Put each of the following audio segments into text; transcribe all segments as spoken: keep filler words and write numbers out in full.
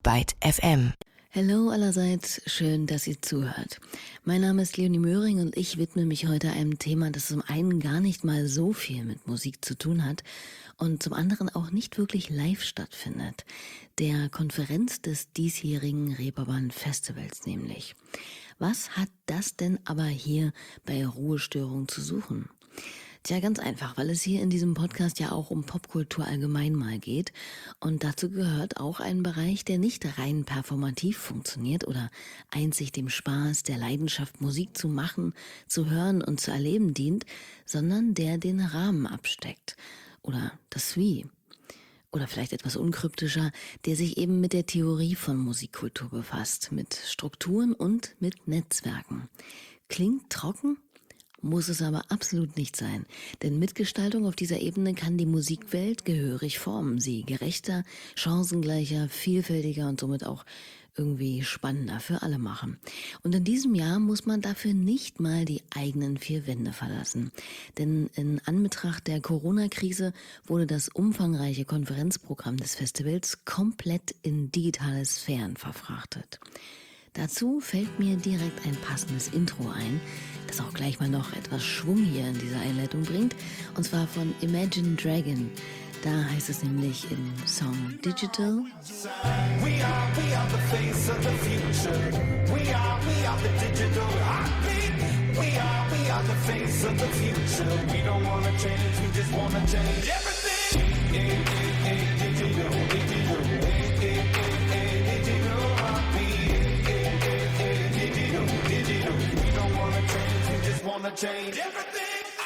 Byte F M. Hallo allerseits, schön, dass ihr zuhört. Mein Name ist Leonie Möhring und ich widme mich heute einem Thema, das zum einen gar nicht mal so viel mit Musik zu tun hat und zum anderen auch nicht wirklich live stattfindet. Der Konferenz des diesjährigen Reeperbahn Festivals nämlich. Was hat das denn aber hier bei Ruhestörung zu suchen? Tja, ganz einfach, weil es hier in diesem Podcast ja auch um Popkultur allgemein mal geht. Und dazu gehört auch ein Bereich, der nicht rein performativ funktioniert oder einzig dem Spaß, der Leidenschaft, Musik zu machen, zu hören und zu erleben dient, sondern der den Rahmen absteckt. Oder das Wie. Oder vielleicht etwas unkryptischer, der sich eben mit der Theorie von Musikkultur befasst, mit Strukturen und mit Netzwerken. Klingt trocken? Muss es aber absolut nicht sein, denn Mitgestaltung auf dieser Ebene kann die Musikwelt gehörig formen, sie gerechter, chancengleicher, vielfältiger und somit auch irgendwie spannender für alle machen. Und in diesem Jahr muss man dafür nicht mal die eigenen vier Wände verlassen, denn in Anbetracht der Corona-Krise wurde das umfangreiche Konferenzprogramm des Festivals komplett in digitale Sphären verfrachtet. Dazu fällt mir direkt ein passendes Intro ein, das auch gleich mal noch etwas Schwung hier in dieser Einleitung bringt, und zwar von Imagine Dragon. Da heißt es nämlich im Song Digital. We are, we are the face of the future. We are, we are the digital heartbeat. We are, we are the face of the future. We don't wanna change, we just wanna change everything. Hey, hey, hey, digital, digital, hey, hey, hey, hey, digital heartbeat. Hey, hey, hey, digital, digital. We don't wanna change, we just wanna change everything.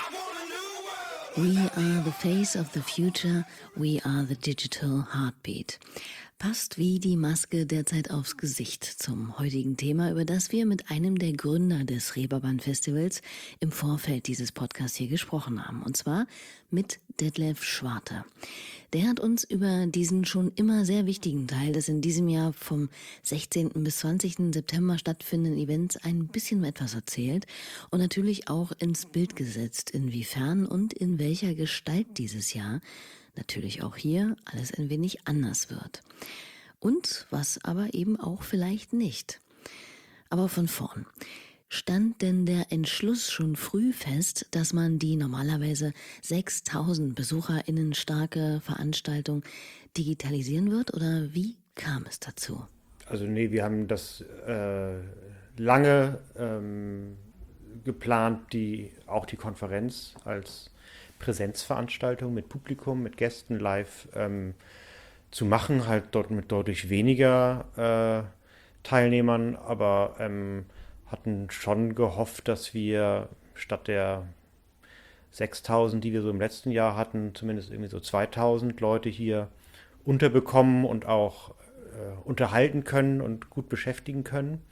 We are the face of the future, we are the digital heartbeat. Passt wie die Maske derzeit aufs Gesicht zum heutigen Thema, über das wir mit einem der Gründer des Reeperbahn Festivals im Vorfeld dieses Podcasts hier gesprochen haben. Und zwar mit Detlef Schwarte. Der hat uns über diesen schon immer sehr wichtigen Teil des in diesem Jahr vom sechzehnten bis zwanzigsten September stattfindenden Events ein bisschen etwas erzählt und natürlich auch ins Bild gesetzt, inwiefern und in welcher Gestalt dieses Jahr natürlich auch hier alles ein wenig anders wird. Und was aber eben auch vielleicht nicht. Aber von vorn. Stand denn der Entschluss schon früh fest, dass man die normalerweise sechstausend BesucherInnen starke Veranstaltung digitalisieren wird, oder wie kam es dazu? Also nee, wir haben das äh, lange ähm, geplant, die, auch die Konferenz als Präsenzveranstaltung mit Publikum, mit Gästen live ähm, zu machen, halt dort mit deutlich weniger äh, Teilnehmern, aber ähm, hatten schon gehofft, dass wir statt der sechstausend, die wir so im letzten Jahr hatten, zumindest irgendwie so zweitausend Leute hier unterbekommen und auch äh, unterhalten können und gut beschäftigen können.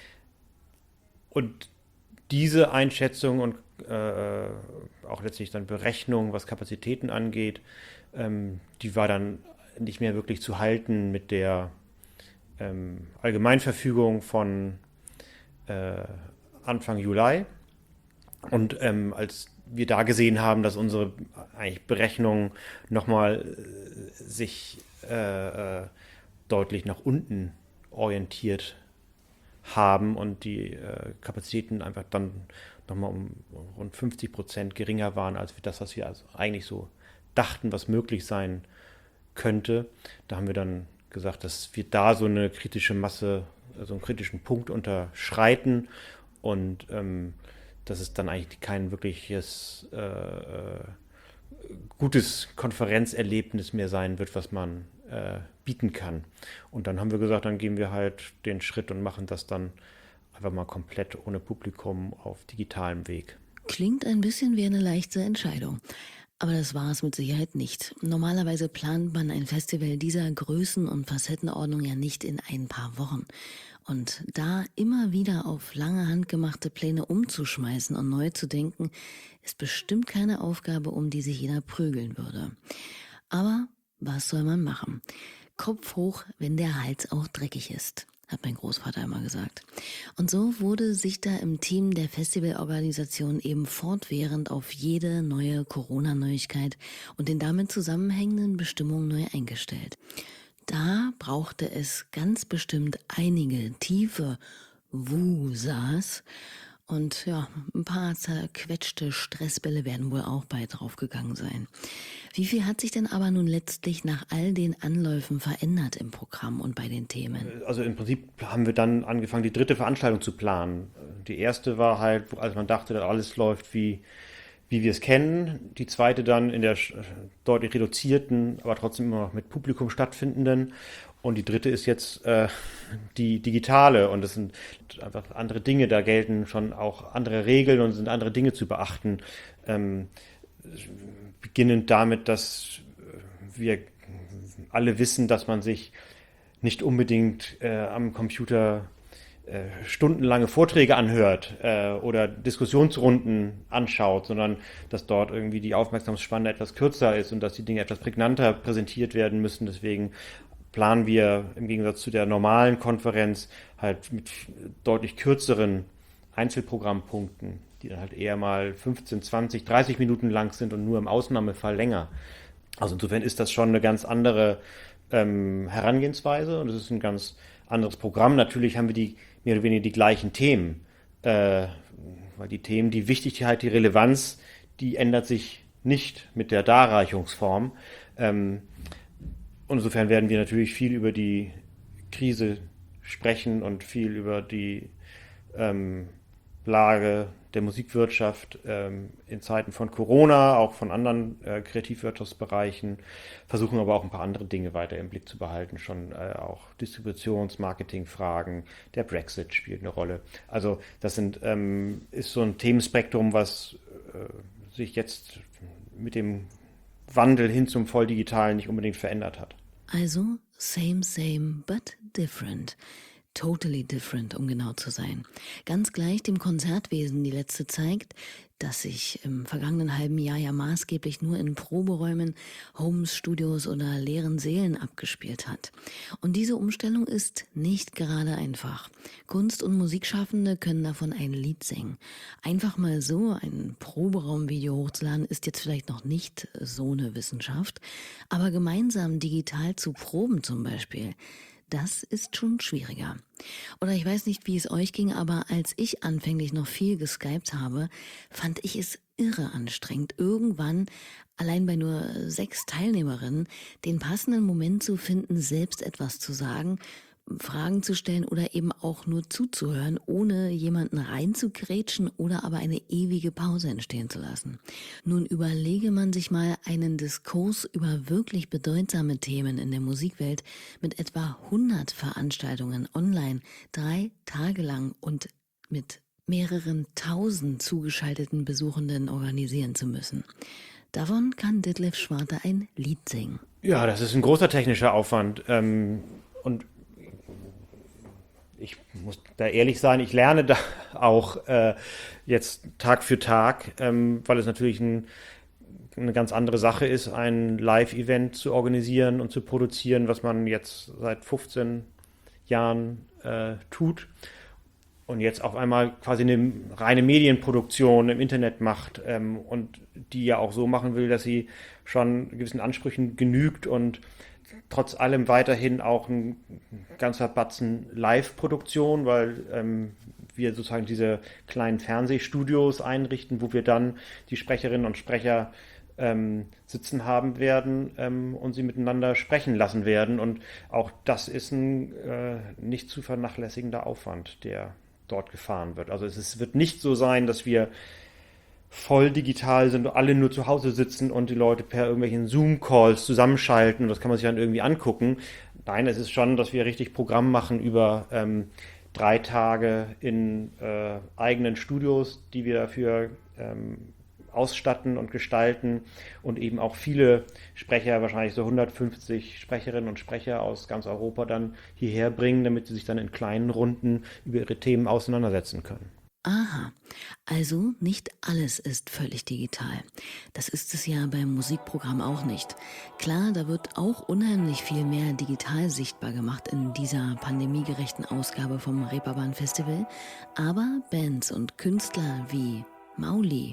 Und diese Einschätzung und äh, auch letztlich dann Berechnung, was Kapazitäten angeht, ähm, die war dann nicht mehr wirklich zu halten mit der ähm, Allgemeinverfügung von äh, Anfang Juli. Und ähm, als wir da gesehen haben, dass unsere eigentlich Berechnungen nochmal äh, sich äh, äh, deutlich nach unten orientiert haben und die äh, Kapazitäten einfach dann nochmal um rund fünfzig Prozent geringer waren als das, was wir also eigentlich so dachten, was möglich sein könnte. Da haben wir dann gesagt, dass wir da so eine kritische Masse, so einen kritischen Punkt unterschreiten und ähm, dass es dann eigentlich kein wirkliches äh, gutes Konferenzerlebnis mehr sein wird, was man äh, bieten kann. Und dann haben wir gesagt, dann gehen wir halt den Schritt und machen das dann einfach mal komplett ohne Publikum auf digitalem Weg. Klingt ein bisschen wie eine leichte Entscheidung. Aber das war es mit Sicherheit nicht. Normalerweise plant man ein Festival dieser Größen- und Facettenordnung ja nicht in ein paar Wochen. Und da immer wieder auf lange Hand gemachte Pläne umzuschmeißen und neu zu denken, ist bestimmt keine Aufgabe, um die sich jeder prügeln würde. Aber was soll man machen? Kopf hoch, wenn der Hals auch dreckig ist, hat mein Großvater immer gesagt. Und so wurde sich da im Team der Festivalorganisation eben fortwährend auf jede neue Corona-Neuigkeit und den damit zusammenhängenden Bestimmungen neu eingestellt. Da brauchte es ganz bestimmt einige tiefe Wusas. Und ja, ein paar zerquetschte Stressbälle werden wohl auch bei draufgegangen sein. Wie viel hat sich denn aber nun letztlich nach all den Anläufen verändert im Programm und bei den Themen? Also im Prinzip haben wir dann angefangen, die dritte Veranstaltung zu planen. Die erste war halt, als man dachte, dass alles läuft wie, wie wir es kennen. Die zweite dann in der sch- deutlich reduzierten, aber trotzdem immer noch mit Publikum stattfindenden. Und die dritte ist jetzt äh, die digitale. Und das sind einfach andere Dinge. Da gelten schon auch andere Regeln und sind andere Dinge zu beachten. Ähm, beginnend damit, dass wir alle wissen, dass man sich nicht unbedingt äh, am Computer äh, stundenlange Vorträge anhört äh, oder Diskussionsrunden anschaut, sondern dass dort irgendwie die Aufmerksamkeitsspanne etwas kürzer ist und dass die Dinge etwas prägnanter präsentiert werden müssen. Deswegen planen wir im Gegensatz zu der normalen Konferenz halt mit deutlich kürzeren Einzelprogrammpunkten, die dann halt eher mal fünfzehn, zwanzig, dreißig Minuten lang sind und nur im Ausnahmefall länger. Also insofern ist das schon eine ganz andere ähm, Herangehensweise und es ist ein ganz anderes Programm. Natürlich haben wir die mehr oder weniger die gleichen Themen, äh, weil die Themen, die Wichtigkeit, die Relevanz, die ändert sich nicht mit der Darreichungsform. Ähm, und insofern werden wir natürlich viel über die Krise sprechen und viel über die ähm, Lage der Musikwirtschaft ähm, in Zeiten von Corona, auch von anderen äh, Kreativwirtschaftsbereichen, versuchen aber auch ein paar andere Dinge weiter im Blick zu behalten, schon äh, auch Distributions-, Marketingfragen, der Brexit spielt eine Rolle. Also das sind, ähm, ist so ein Themenspektrum, was äh, sich jetzt mit dem Wandel hin zum Volldigitalen nicht unbedingt verändert hat. Also same, same, but different. Totally different, um genau zu sein. Ganz gleich dem Konzertwesen die letzte zeigt, das sich im vergangenen halben Jahr ja maßgeblich nur in Proberäumen, Homes, Studios oder leeren Sälen abgespielt hat. Und diese Umstellung ist nicht gerade einfach. Kunst- und Musikschaffende können davon ein Lied singen. Einfach mal so ein Proberaumvideo hochzuladen ist jetzt vielleicht noch nicht so eine Wissenschaft, aber gemeinsam digital zu proben zum Beispiel, das ist schon schwieriger. Oder ich weiß nicht, wie es euch ging, aber als ich anfänglich noch viel geskypt habe, fand ich es irre anstrengend, irgendwann allein bei nur sechs Teilnehmerinnen den passenden Moment zu finden, selbst etwas zu sagen, Fragen zu stellen oder eben auch nur zuzuhören, ohne jemanden reinzugrätschen oder aber eine ewige Pause entstehen zu lassen. Nun überlege man sich mal einen Diskurs über wirklich bedeutsame Themen in der Musikwelt mit etwa hundert Veranstaltungen online, drei Tage lang und mit mehreren tausend zugeschalteten Besuchenden organisieren zu müssen. Davon kann Detlef Schwarte ein Lied singen. Ja, das ist ein großer technischer Aufwand. Ähm, und ich muss da ehrlich sein, ich lerne da auch äh, jetzt Tag für Tag, ähm, weil es natürlich ein, eine ganz andere Sache ist, ein Live-Event zu organisieren und zu produzieren, was man jetzt seit fünfzehn Jahren äh, tut und jetzt auf einmal quasi eine reine Medienproduktion im Internet macht ähm, und die ja auch so machen will, dass sie schon gewissen Ansprüchen genügt und trotz allem weiterhin auch ein ganzer Batzen Live-Produktion, weil ähm, wir sozusagen diese kleinen Fernsehstudios einrichten, wo wir dann die Sprecherinnen und Sprecher ähm, sitzen haben werden ähm, und sie miteinander sprechen lassen werden. Und auch das ist ein äh, nicht zu vernachlässigender Aufwand, der dort gefahren wird. Also es ist, wird nicht so sein, dass wir voll digital sind und alle nur zu Hause sitzen und die Leute per irgendwelchen Zoom-Calls zusammenschalten und das kann man sich dann irgendwie angucken. Nein, es ist schon, dass wir richtig Programm machen über ähm, drei Tage in äh, eigenen Studios, die wir dafür ähm, ausstatten und gestalten und eben auch viele Sprecher, wahrscheinlich so hundertfünfzig Sprecherinnen und Sprecher aus ganz Europa dann hierher bringen, damit sie sich dann in kleinen Runden über ihre Themen auseinandersetzen können. Aha, also nicht alles ist völlig digital. Das ist es ja beim Musikprogramm auch nicht. Klar, da wird auch unheimlich viel mehr digital sichtbar gemacht in dieser pandemiegerechten Ausgabe vom Reeperbahn Festival. Aber Bands und Künstler wie Mauli,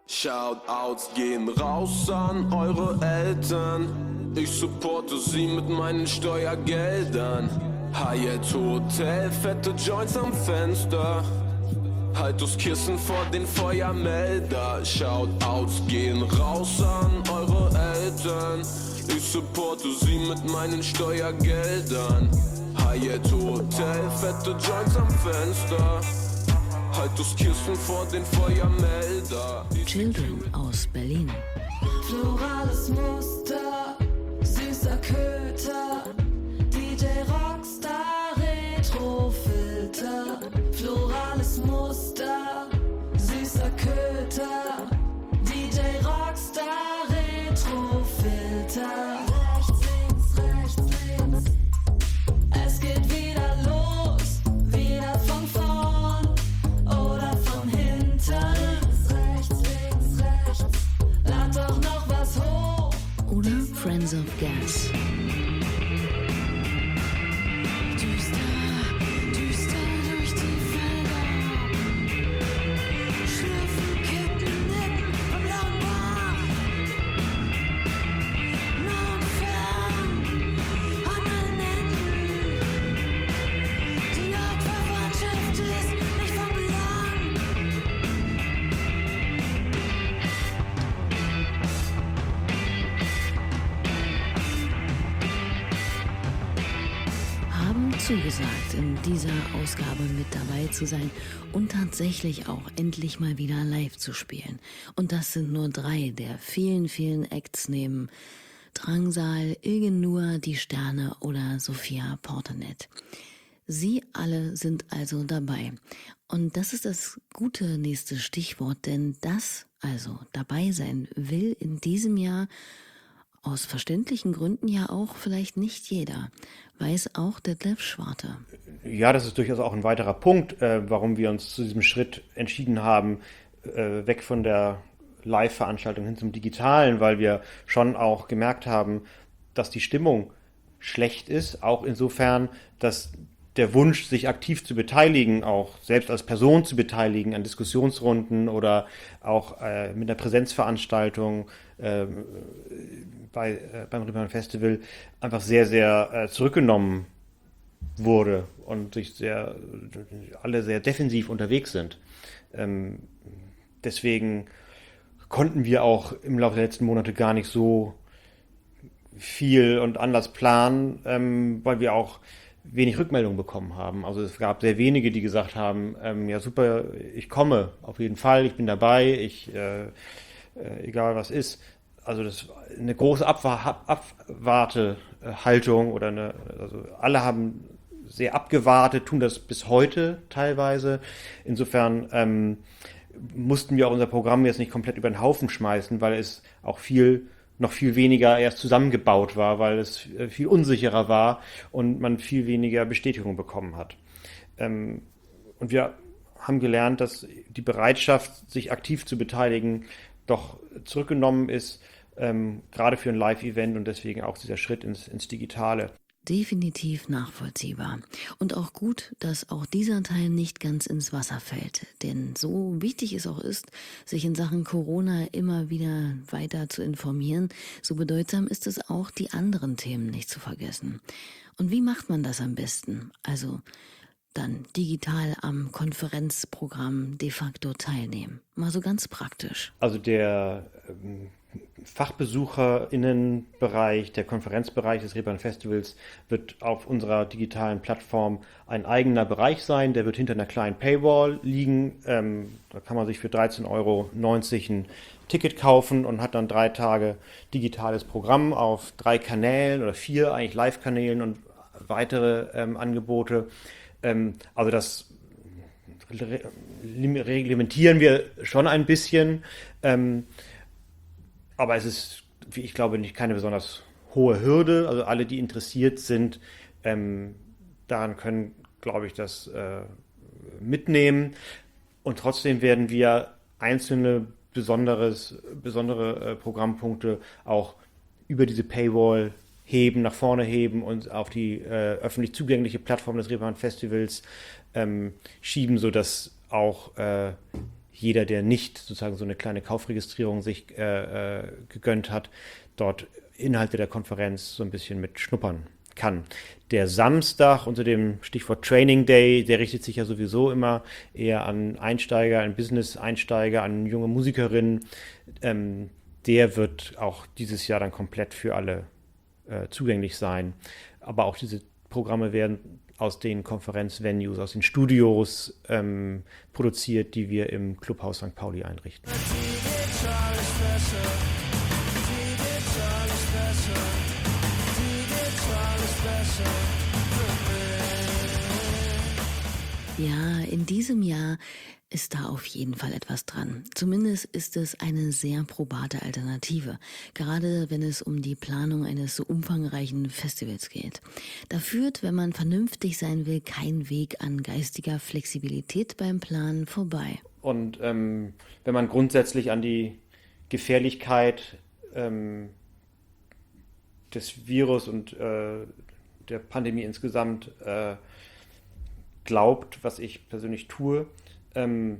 Shoutouts gehen raus an eure Eltern. Ich supporte sie mit meinen Steuergeldern. Hyatt Hotel, fette Joints am Fenster. Haltuskissen vor den Feuermelder. Shoutouts gehen raus an eure Eltern. Ich supporte sie mit meinen Steuergeldern. Hyatt Hotel, fette Joints am Fenster. Haltuskissen vor den Feuermelder. Children aus Berlin. Florales Muster, süßer Köter, D J Rockstar, Retrofilter. Florales Muster, süßer Köter, D J Rockstar, Retrofilter. Rechts, links, rechts, links. Es geht wieder los, wieder von vorn oder von hinten. Rechts, links, rechts. Lad doch noch was hoch. Oder Friends of Gas. Düster, düster durch die Felder. Schlürfen, kippen, nippen vom blauen Bach. Nah und fern, an allen Enden. Die Nordverwandtschaft ist nicht von Belang. Haben zugesagt, in dieser Ausgabe mit dabei zu sein und tatsächlich auch endlich mal wieder live zu spielen. Und das sind nur drei der vielen, vielen Acts neben Drangsal, Ilgen Nur, Die Sterne oder Sophia Portenet. Sie alle sind also dabei. Und das ist das gute nächste Stichwort, denn das, also dabei sein, will in diesem Jahr aus verständlichen Gründen ja auch vielleicht nicht jeder. Weiß auch Detlef Schwarte. Ja, das ist durchaus auch ein weiterer Punkt, äh, warum wir uns zu diesem Schritt entschieden haben, äh, weg von der Live-Veranstaltung hin zum Digitalen, weil wir schon auch gemerkt haben, dass die Stimmung schlecht ist, auch insofern, dass der Wunsch, sich aktiv zu beteiligen, auch selbst als Person zu beteiligen an Diskussionsrunden oder auch äh, mit einer Präsenzveranstaltung äh, bei, äh, beim Reeperbahn Festival einfach sehr, sehr äh, zurückgenommen wurde und sich sehr, alle sehr defensiv unterwegs sind. Ähm, deswegen konnten wir auch im Laufe der letzten Monate gar nicht so viel und anders planen, ähm, weil wir auch wenig Rückmeldung bekommen haben. Also es gab sehr wenige, die gesagt haben, ähm, ja super, ich komme auf jeden Fall, ich bin dabei, ich äh, äh, egal was ist. Also das eine große Abwa- Abwartehaltung oder eine, also alle haben sehr abgewartet, tun das bis heute teilweise. Insofern ähm, mussten wir auch unser Programm jetzt nicht komplett über den Haufen schmeißen, weil es auch viel noch viel weniger erst zusammengebaut war, weil es viel unsicherer war und man viel weniger Bestätigung bekommen hat. Ähm, und wir haben gelernt, dass die Bereitschaft, sich aktiv zu beteiligen, doch zurückgenommen ist, ähm, gerade für ein Live-Event und deswegen auch dieser Schritt ins, ins Digitale. Definitiv nachvollziehbar. Und auch gut, dass auch dieser Teil nicht ganz ins Wasser fällt. Denn so wichtig es auch ist, sich in Sachen Corona immer wieder weiter zu informieren, so bedeutsam ist es auch, die anderen Themen nicht zu vergessen. Und wie macht man das am besten? Also dann digital am Konferenzprogramm de facto teilnehmen. Mal so ganz praktisch. Also der ähm, FachbesucherInnenbereich, der Konferenzbereich des Reeperbahn Festivals wird auf unserer digitalen Plattform ein eigener Bereich sein. Der wird hinter einer kleinen Paywall liegen. Ähm, da kann man sich für dreizehn Euro neunzig ein Ticket kaufen und hat dann drei Tage digitales Programm auf drei Kanälen oder vier eigentlich Live-Kanälen und weitere ähm, Angebote. Ähm, also das reglementieren wir schon ein bisschen. Ähm, Aber es ist, wie ich glaube, nicht keine besonders hohe Hürde. Also alle, die interessiert sind, ähm, daran können, glaube ich, das äh, mitnehmen. Und trotzdem werden wir einzelne besonderes, besondere äh, Programmpunkte auch über diese Paywall heben, nach vorne heben und auf die äh, öffentlich zugängliche Plattform des Reeperbahn Festivals ähm, schieben, sodass auch äh, jeder, der nicht sozusagen so eine kleine Kaufregistrierung sich äh, äh, gegönnt hat, dort Inhalte der Konferenz so ein bisschen mit schnuppern kann. Der Samstag unter dem Stichwort Training Day, der richtet sich ja sowieso immer eher an Einsteiger, an Business-Einsteiger, an junge Musikerinnen. Ähm, der wird auch dieses Jahr dann komplett für alle äh, zugänglich sein. Aber auch diese Programme werden aus den Konferenzvenues, aus den Studios ähm, produziert, die wir im Clubhaus Sankt Pauli einrichten. Ja, in diesem Jahr ist da auf jeden Fall etwas dran. Zumindest ist es eine sehr probate Alternative, gerade wenn es um die Planung eines so umfangreichen Festivals geht. Da führt, wenn man vernünftig sein will, kein Weg an geistiger Flexibilität beim Planen vorbei. Und ähm, wenn man grundsätzlich an die Gefährlichkeit ähm, des Virus und äh, der Pandemie insgesamt äh, glaubt, was ich persönlich tue, ähm,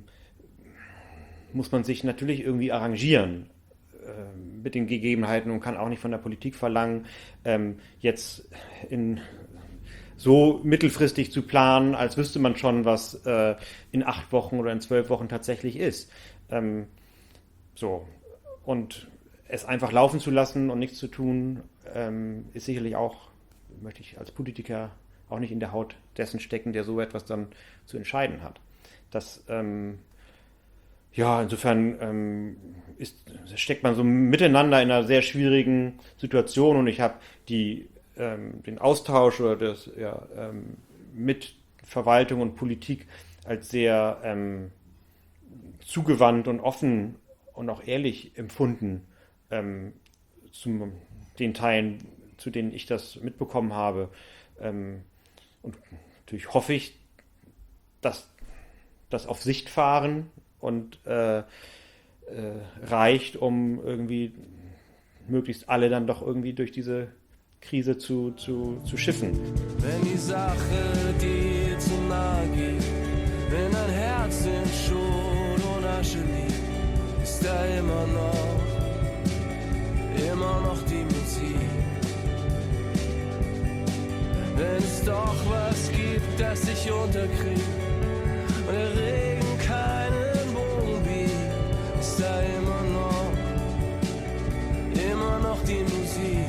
muss man sich natürlich irgendwie arrangieren äh, mit den Gegebenheiten und kann auch nicht von der Politik verlangen, ähm, jetzt in so mittelfristig zu planen, als wüsste man schon, was äh, in acht Wochen oder in zwölf Wochen tatsächlich ist. Ähm, so. Und es einfach laufen zu lassen und nichts zu tun, ähm, ist sicherlich auch, möchte ich als Politiker auch nicht in der Haut dessen stecken, der so etwas dann zu entscheiden hat. Das, ähm, ja, insofern ähm, ist, steckt man so miteinander in einer sehr schwierigen Situation und ich habe die ähm, den Austausch oder das ja, ähm, mit Verwaltung und Politik als sehr ähm, zugewandt und offen und auch ehrlich empfunden, ähm, zu den Teilen, zu denen ich das mitbekommen habe. Ähm, und natürlich hoffe ich, dass das auf Sicht fahren und äh, äh, reicht, um irgendwie möglichst alle dann doch irgendwie durch diese Krise zu, zu, zu schiffen. Wenn die Sache dir zu nahe geht, wenn dein Herz in Schutt und Asche liegt, ist da immer noch, immer noch die Musik. Wenn es doch was gibt, das dich unterkriegt und der Regen keinen Bogen biegt, ist da immer noch, immer noch die Musik.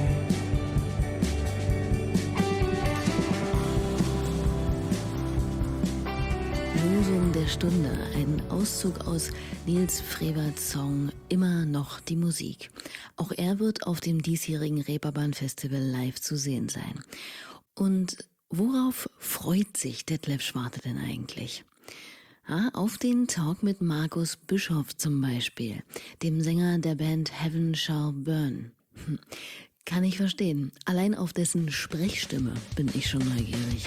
Losung der Stunde, ein Auszug aus Nils Freberts Song Immer noch die Musik. Auch er wird auf dem diesjährigen Reeperbahn Festival live zu sehen sein. Und worauf freut sich Detlef Schwarte denn eigentlich? Ja, auf den Talk mit Markus Bischoff zum Beispiel, dem Sänger der Band Heaven Shall Burn. Hm, kann ich verstehen. Allein auf dessen Sprechstimme bin ich schon neugierig.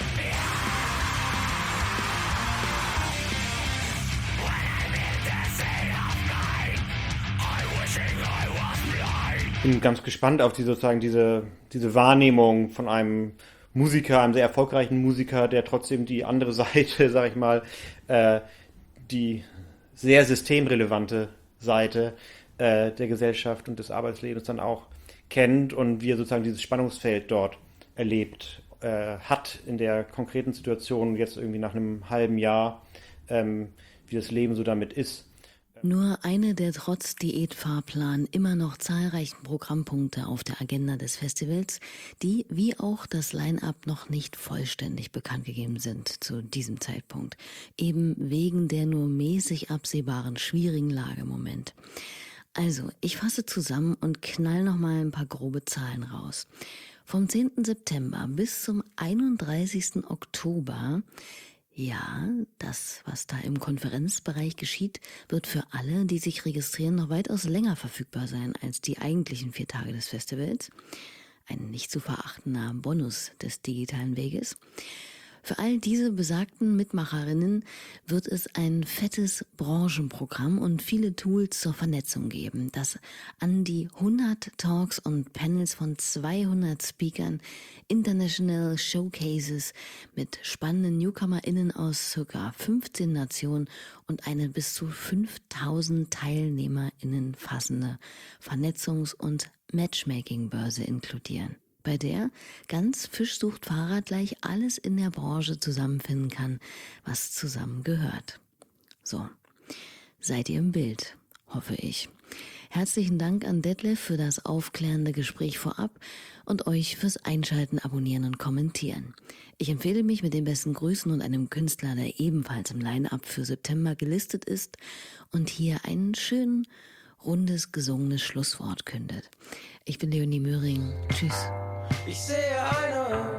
Ich bin ganz gespannt auf die sozusagen diese, diese Wahrnehmung von einem Musiker, einem sehr erfolgreichen Musiker, der trotzdem die andere Seite, sag ich mal, äh, die sehr systemrelevante Seite äh, der Gesellschaft und des Arbeitslebens dann auch kennt und wie er sozusagen dieses Spannungsfeld dort erlebt äh, hat in der konkreten Situation jetzt irgendwie nach einem halben Jahr, ähm, wie das Leben so damit ist. Nur eine der trotz Diätfahrplan immer noch zahlreichen Programmpunkte auf der Agenda des Festivals, die wie auch das Line-up noch nicht vollständig bekannt gegeben sind zu diesem Zeitpunkt, eben wegen der nur mäßig absehbaren schwierigen Lage im Moment. Also, ich fasse zusammen und knall noch mal ein paar grobe Zahlen raus. Vom zehnten September bis zum einunddreißigsten Oktober. Ja, das, was da im Konferenzbereich geschieht, wird für alle, die sich registrieren, noch weitaus länger verfügbar sein als die eigentlichen vier Tage des Festivals. Ein nicht zu verachtender Bonus des digitalen Weges. Für all diese besagten Mitmacherinnen wird es ein fettes Branchenprogramm und viele Tools zur Vernetzung geben, das an die hundert Talks und Panels von zweihundert Speakern, International Showcases mit spannenden NewcomerInnen aus ca. fünfzehn Nationen und eine bis zu fünftausend TeilnehmerInnen fassende Vernetzungs- und Matchmaking-Börse inkludieren, bei der ganz Fisch sucht Fahrrad gleich alles in der Branche zusammenfinden kann, was zusammengehört. So, seid ihr im Bild, hoffe ich. Herzlichen Dank an Detlef für das aufklärende Gespräch vorab und euch fürs Einschalten, Abonnieren und Kommentieren. Ich empfehle mich mit den besten Grüßen und einem Künstler, der ebenfalls im Line-Up für September gelistet ist und hier ein schön rundes, gesungenes Schlusswort kündet. Ich bin Leonie Möhring. Tschüss. Ich sehe eine